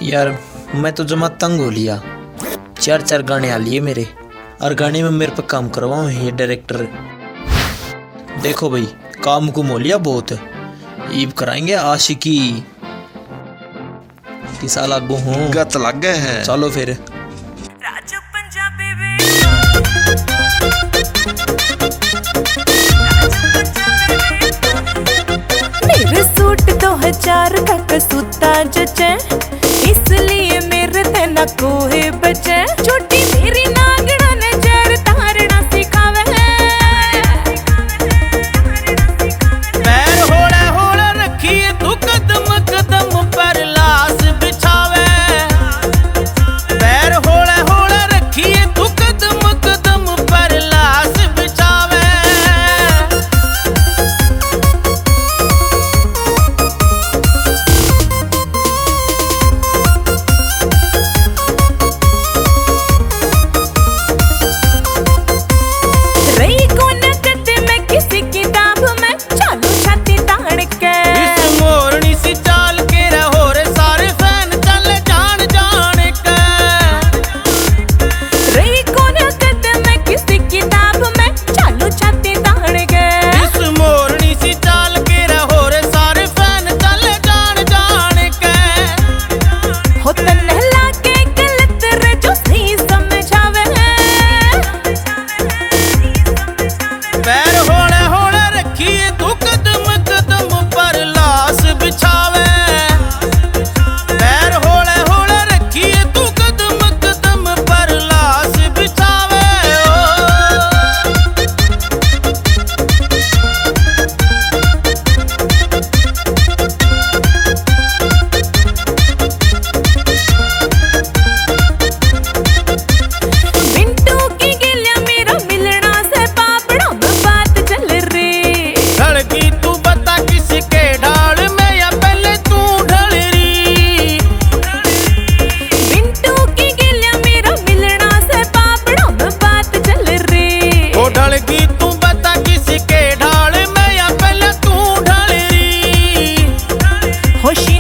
यार मैं तो जमा तंग हो लिया। 4 गाने आ लिए मेरे, और गाने में मेरे पे काम करवाओ ये डायरेक्टर। देखो भाई काम को मोलिया बहुत, ईब कराएंगे आशिकी किसा लागू हूँ गत लग गए हैं। चलो फिर राजू पंजाबी मेरे सूट 2000 का कसूता जचे, इसलिए मेरे ते ना कोई बचे। छोटी मेरी नागड़ा ने जर तारना सिखावे, पैर होले होले रखिए तू कदम कदम पर लाश बिछावे। पैर होले होले रखिए तू कदम कदम पर लाश बिछावे। रही कौन करते मैं किसी किताब में, चालू छाती ताड़ के इस मोरनी सी चाल के रहो रे सारे फैन चले जान जान के। रही कौन करते मैं किसी किताब में, चालू छाती ताड़ के इस मोरनी सी चाल के रहो रे सारे फैन चले जान जान के। हो तन्हला के गलत रे जो सही समझावे। पैर होले होले रखिए तू कदम कदम पर लाश बिछावे। पैर होले होले रखिए तू कदम कदम पर लाश बिछावे। मिंटू की गिलिया मेरा मिलना से पापड़ा में बात चल रही। ढलकी तू बता किसके ढाल में या पहले तू ढल रही। मिंटू की गिलिया मेरा मिलना से पापड़ा में बात चल रही। ओ ढलकी तू बता किसके ढाल में या पहले तू ढल रही। होशी